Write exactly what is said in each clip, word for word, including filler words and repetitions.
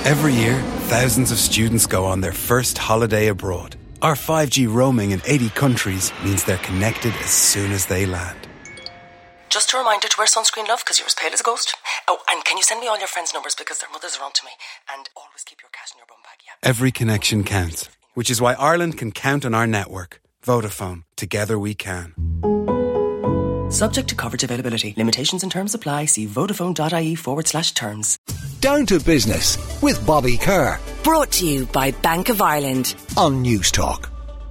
Every year, thousands of students go on their first holiday abroad. Our five G roaming in eighty countries means they're connected as soon as they land. Just a reminder to wear sunscreen, love, because you're as pale as a ghost. Oh, and can you send me all your friends' numbers because their mothers are on to me? And always keep your cash in your bum bag, yeah? Every connection counts, which is why Ireland can count on our network. Vodafone. Together we can. Subject to coverage availability. Limitations and terms apply. See vodafone.ie forward slash terms. Down to Business with Bobby Kerr. Brought to you by Bank of Ireland. On News Talk.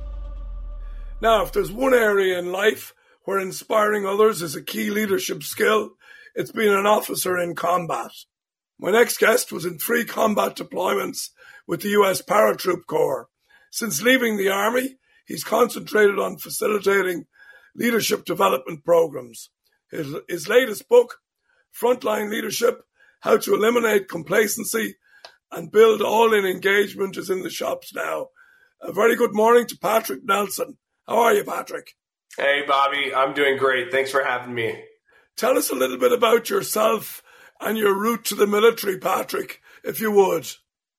Now, if there's one area in life where inspiring others is a key leadership skill, it's being an officer in combat. My next guest was in three combat deployments with the U S Paratroop Corps. Since leaving the Army, he's concentrated on facilitating leadership development programs. His, his latest book, Frontline Leadership, How to Eliminate Complacency and Build All-In Engagement, is in the shops now. A very good morning to Patrick Nelson. How are you, Patrick? Hey, Bobby. I'm doing great. Thanks for having me. Tell us a little bit about yourself and your route to the military, Patrick, if you would.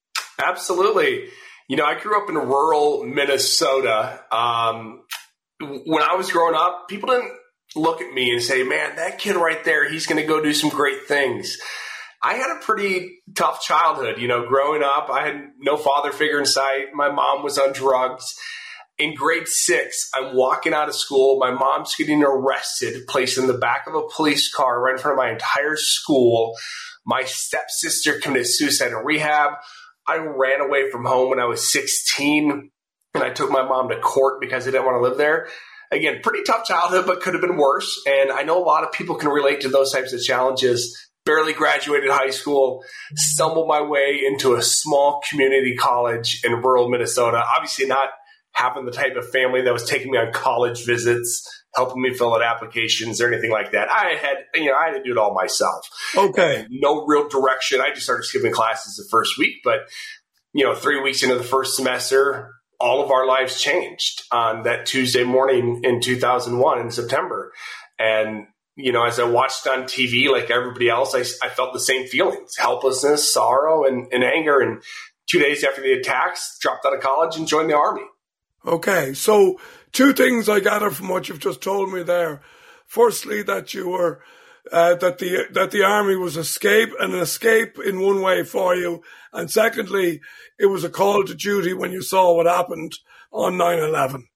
Absolutely. You know, I grew up in rural Minnesota. Um, when I was growing up, people didn't look at me and say, man, that kid right there, he's going to go do some great things. I had a pretty tough childhood. You know, growing up, I had no father figure in sight. My mom was on drugs. In grade six, I'm walking out of school. My mom's getting arrested, placed in the back of a police car right in front of my entire school. My stepsister committed suicide in rehab. I ran away from home when I was sixteen, and I took my mom to court because I didn't want to live there. Again, pretty tough childhood, but could have been worse. And I know a lot of people can relate to those types of challenges. Barely graduated high school, stumbled my way into a small community college in rural Minnesota. Obviously not having the type of family that was taking me on college visits, helping me fill out applications or anything like that. I had, you know, I had to do it all myself. Okay. No real direction. I just started skipping classes the first week, but, you know, three weeks into the first semester, all of our lives changed on that Tuesday morning in two thousand one in September. And, you know, as I watched on T V, like everybody else, I, I felt the same feelings, helplessness, sorrow, and, and anger. And two days after the attacks, dropped out of college and joined the Army. Okay, so two things I gather from what you've just told me there. Firstly, that you were uh, that the that the Army was escape an escape in one way for you, and secondly, it was a call to duty when you saw what happened on nine eleven.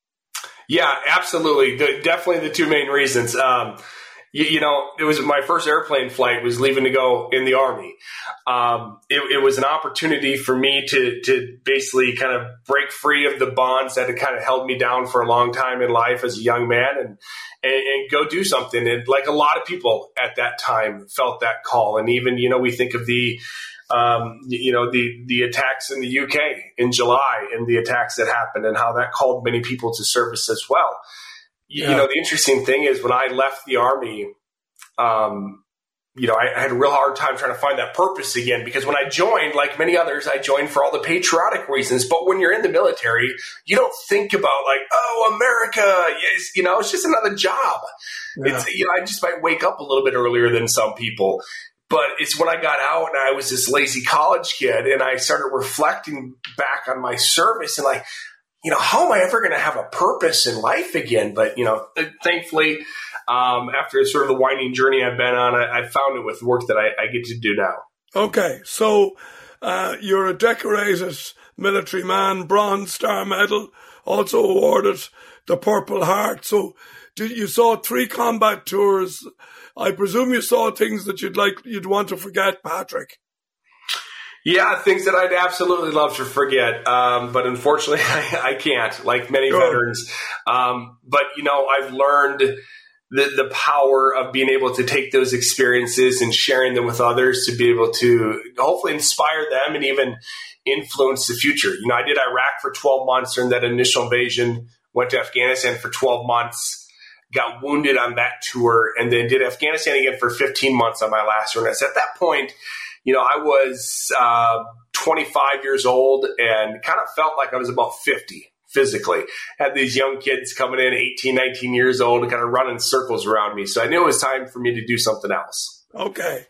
Yeah, absolutely. The, definitely the two main reasons. Um, you, you know, it was my first airplane flight was leaving to go in the Army. Um, it, it was an opportunity for me to, to basically kind of break free of the bonds that had kind of held me down for a long time in life as a young man and, and, and go do something. And like a lot of people at that time felt that call. And even, you know, we think of the, Um, you know, the, the attacks in the U K in July and the attacks that happened and how that called many people to service as well. You, Yeah. you know, the interesting thing is when I left the Army, um, you know, I, I had a real hard time trying to find that purpose again, because when I joined, like many others, I joined for all the patriotic reasons. But when you're in the military, you don't think about like, oh, America, yes, you know, it's just another job. Yeah. It's, you know, I just might wake up a little bit earlier than some people. But it's when I got out and I was this lazy college kid and I started reflecting back on my service and like, you know, how am I ever going to have a purpose in life again? But, you know, thankfully, um, after sort of the winding journey I've been on, I, I found it with work that I, I get to do now. Okay, so uh, you're a decorated military man, Bronze Star Medal, also awarded the Purple Heart. So did, you saw three combat tours. I presume you saw things that you'd like, you'd want to forget, Patrick. Yeah, things that I'd absolutely love to forget. Um, but unfortunately, I, I can't, like many Sure. veterans. Um, but, you know, I've learned the, the power of being able to take those experiences and sharing them with others to be able to hopefully inspire them and even influence the future. You know, I did Iraq for twelve months during that initial invasion, went to Afghanistan for twelve months, got wounded on that tour, and then did Afghanistan again for fifteen months on my last tour. And at that point, you know, I was uh, twenty-five years old and kind of felt like I was about fifty physically. Had these young kids coming in, eighteen, nineteen years old, kind of running circles around me. So I knew it was time for me to do something else. Okay.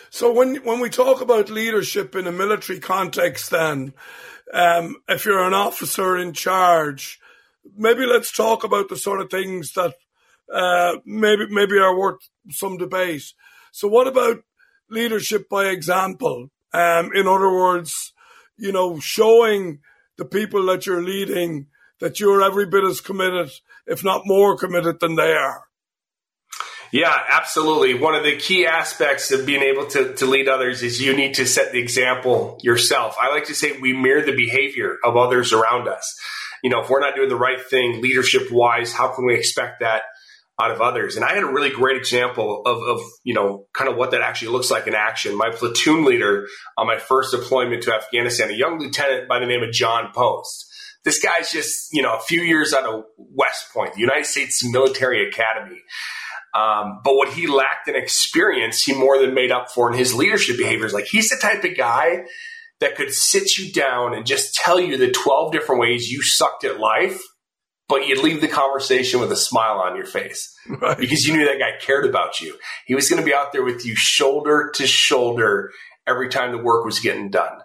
So when when we talk about leadership in a military context, then, um, if you're an officer in charge, maybe let's talk about the sort of things that uh, maybe maybe are worth some debate. So what about leadership by example? Um, in other words, you know, showing the people that you're leading that you're every bit as committed, if not more committed, than they are. Yeah, absolutely. One of the key aspects of being able to, to lead others is you need to set the example yourself. I like to say we mirror the behavior of others around us. You know, if we're not doing the right thing leadership-wise, how can we expect that out of others? And I had a really great example of, of, you know, kind of what that actually looks like in action. My platoon leader on my first deployment to Afghanistan, a young lieutenant by the name of John Post. This guy's just, you know, a few years out of West Point, the United States Military Academy. Um, but what he lacked in experience, he more than made up for in his leadership behaviors. Like, he's the type of guy that could sit you down and just tell you the twelve different ways you sucked at life, but you'd leave the conversation with a smile on your face, right? Because you knew that guy cared about you. He was going to be out there with you shoulder to shoulder every time the work was getting done.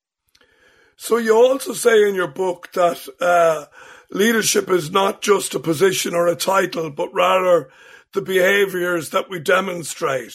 So you also say in your book that uh, leadership is not just a position or a title, but rather the behaviors that we demonstrate.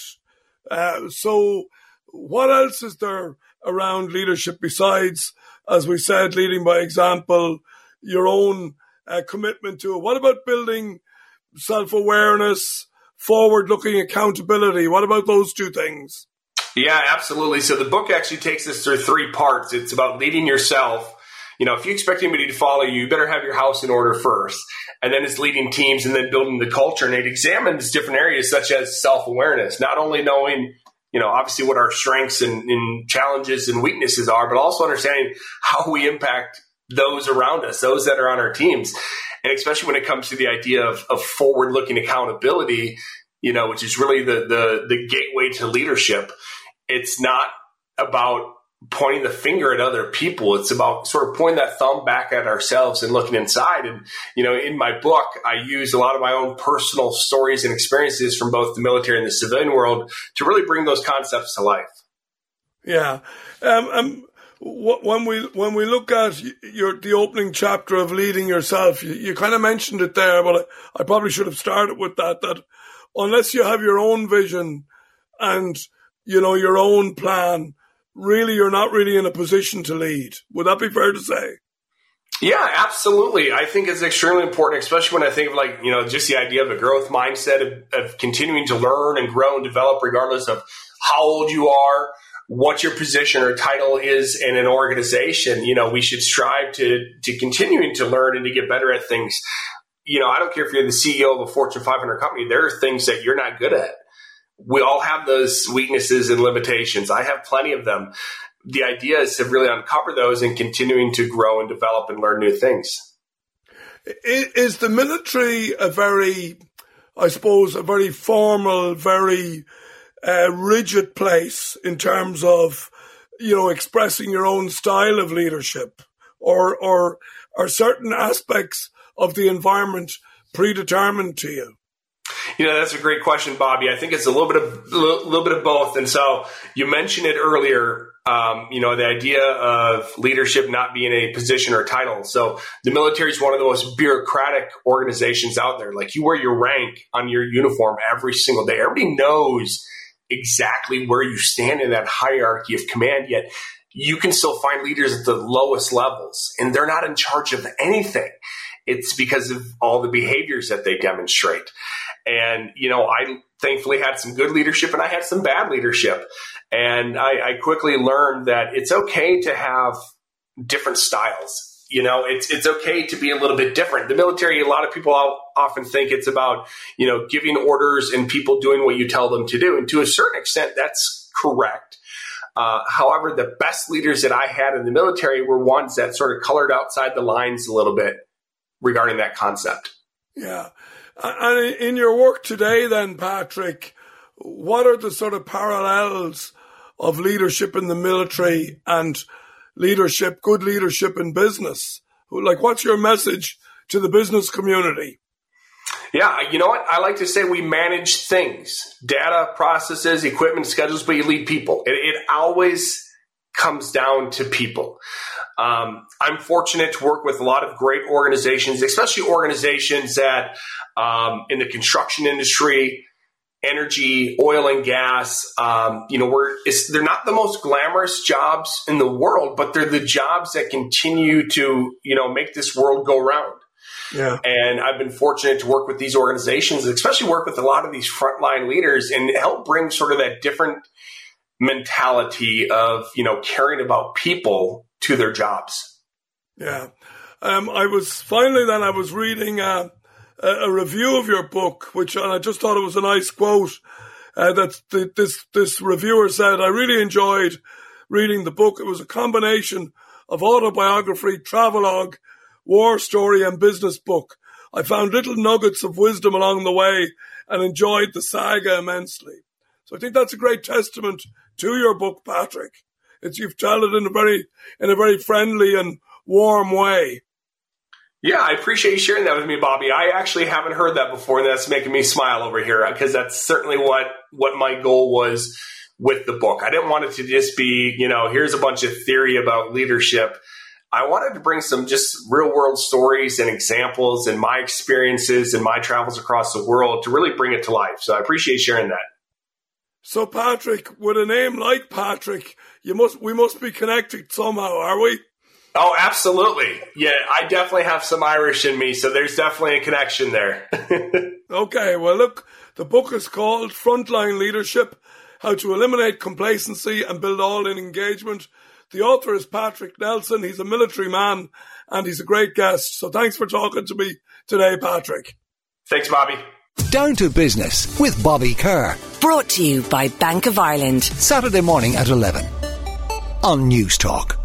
Uh, so what else is there around leadership besides, as we said, leading by example, your own uh, commitment to it? What about building self-awareness, forward-looking accountability? What about those two things? Yeah, absolutely. So the book actually takes us through three parts. It's about leading yourself. You know, if you expect anybody to follow you, you better have your house in order first. And then it's leading teams and then building the culture. And it examines different areas such as self-awareness, not only knowing, you know, obviously what our strengths and, and challenges and weaknesses are, but also understanding how we impact those around us, those that are on our teams. And especially when it comes to the idea of, of forward-looking accountability, you know, which is really the, the, the gateway to leadership. It's not about pointing the finger at other people. It's about sort of pointing that thumb back at ourselves and looking inside. And, you know, in my book, I use a lot of my own personal stories and experiences from both the military and the civilian world to really bring those concepts to life. Yeah. Um, um, when we when we look at your the opening chapter of leading yourself, you, you kind of mentioned it there, but I, I probably should have started with that, that unless you have your own vision and, you know, your own plan, really, you're not really in a position to lead. Would that be fair to say? Yeah, absolutely. I think it's extremely important, especially when I think of, like, you know, just the idea of a growth mindset of, of continuing to learn and grow and develop regardless of how old you are, what your position or title is in an organization. You know, we should strive to, to continuing to learn and to get better at things. You know, I don't care if you're the C E O of a Fortune five hundred company, there are things that you're not good at. We all have those weaknesses and limitations. I have plenty of them. The idea is to really uncover those and continuing to grow and develop and learn new things. Is the military a very, I suppose, a very formal, very uh, rigid place in terms of, you know, expressing your own style of leadership? Or, or are certain aspects of the environment predetermined to you? You know, that's a great question, Bobby. I think it's a little bit of a little, little bit of both. And so you mentioned it earlier, um, you know, the idea of leadership not being a position or a title. So the military is one of the most bureaucratic organizations out there. Like, you wear your rank on your uniform every single day. Everybody knows exactly where you stand in that hierarchy of command, yet you can still find leaders at the lowest levels, and they're not in charge of anything. It's because of all the behaviors that they demonstrate. And, you know, I thankfully had some good leadership and I had some bad leadership. And I, I quickly learned that it's okay to have different styles. You know, it's it's okay to be a little bit different. The military, a lot of people often think it's about, you know, giving orders and people doing what you tell them to do. And to a certain extent, that's correct. Uh, however, the best leaders that I had in the military were ones that sort of colored outside the lines a little bit regarding that concept. Yeah. And in your work today then, Patrick, what are the sort of parallels of leadership in the military and leadership, good leadership in business? Like, what's your message to the business community? Yeah, you know what? I like to say we manage things, data, processes, equipment, schedules, but you lead people. It, it always comes down to people. Um, I'm fortunate to work with a lot of great organizations, especially organizations that um, in the construction industry, energy, oil and gas. Um, you know, we're it's, they're not the most glamorous jobs in the world, but they're the jobs that continue to, you know, make this world go round. Yeah. And I've been fortunate to work with these organizations, especially work with a lot of these frontline leaders and help bring sort of that different mentality of, you know, caring about people to their jobs. Yeah. Um, I was finally then I was reading uh, a, a review of your book, which and I just thought it was a nice quote uh, that the, this this reviewer said, I really enjoyed reading the book. It was a combination of autobiography, travelogue, war story and business book. I found little nuggets of wisdom along the way and enjoyed the saga immensely. So I think that's a great testament to your book, Patrick. It's you've told it in a very in a very friendly and warm way. Yeah, I appreciate you sharing that with me, Bobby. I actually haven't heard that before, and that's making me smile over here because that's certainly what, what my goal was with the book. I didn't want it to just be, you know, here's a bunch of theory about leadership. I wanted to bring some just real world stories and examples and my experiences and my travels across the world to really bring it to life. So I appreciate sharing that. So Patrick, with a name like Patrick, you must we must be connected somehow, are we? Oh, absolutely. Yeah, I definitely have some Irish in me, so there's definitely a connection there. Okay, well look, the book is called Frontline Leadership, How to Eliminate Complacency and Build All-In Engagement. The author is Patrick Nelson. He's a military man and he's a great guest. So thanks for talking to me today, Patrick. Thanks, Bobby. Down to Business with Bobby Kerr. Brought to you by Bank of Ireland. Saturday morning at eleven on News Talk.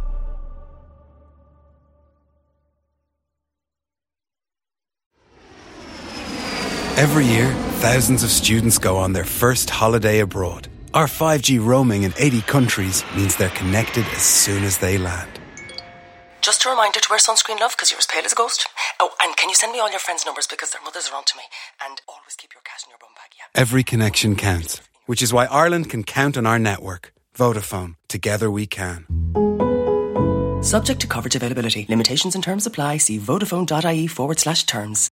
Every year, thousands of students go on their first holiday abroad. Our five G roaming in eighty countries means they're connected as soon as they land. Just a reminder to wear sunscreen, love, because you're as pale as a ghost. Oh, and can you send me all your friends' numbers because their mothers are on to me? And always keep your cash in your bum bag, yeah? Every connection counts, which is why Ireland can count on our network. Vodafone. Together we can. Subject to coverage availability. Limitations and terms apply. See vodafone.ie forward slash terms.